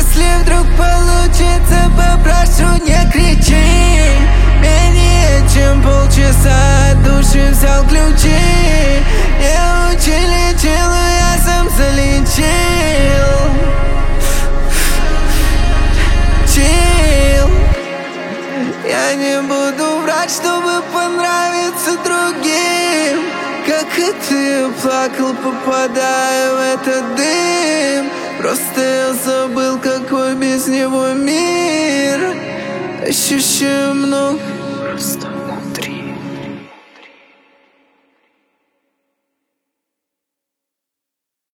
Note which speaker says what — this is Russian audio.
Speaker 1: Если вдруг получится, попрошу, не кричи. Менее чем полчаса от души взял ключи. Не учили телу, я сам залечил. Я не буду врать, чтобы понравиться другим. Как и ты плакал, попадая в этот дым. Просто я забыл, какой без него мир. Ощущаю много.